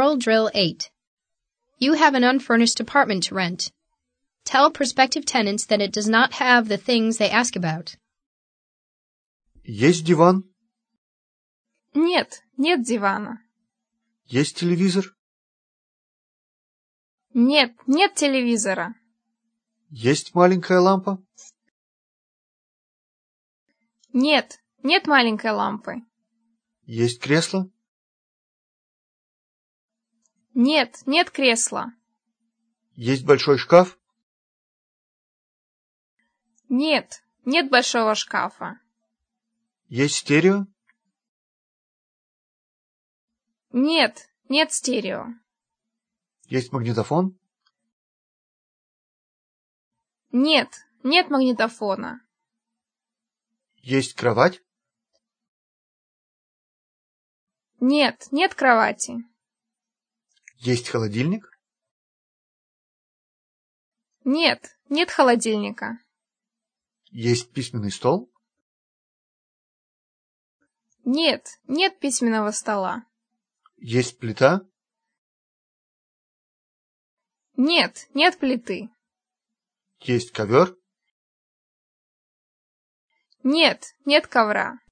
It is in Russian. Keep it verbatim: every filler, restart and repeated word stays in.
Oral Drill eight. You have an unfurnished apartment to rent. Tell prospective tenants that it does not have the things they ask about. Есть диван? Нет, нет дивана. Есть телевизор? Нет, нет телевизора. Есть маленькая лампа? Нет, нет маленькой лампы. Есть кресло? Нет, нет кресла. Есть большой шкаф? Нет, нет большого шкафа. Есть стерео? Нет, нет стерео. Есть магнитофон? Нет, нет магнитофона. Есть кровать? Нет, нет кровати. Есть холодильник? Нет, нет холодильника. Есть письменный стол? Нет, нет письменного стола. Есть плита? Нет, нет плиты. Есть ковер? Нет, нет ковра.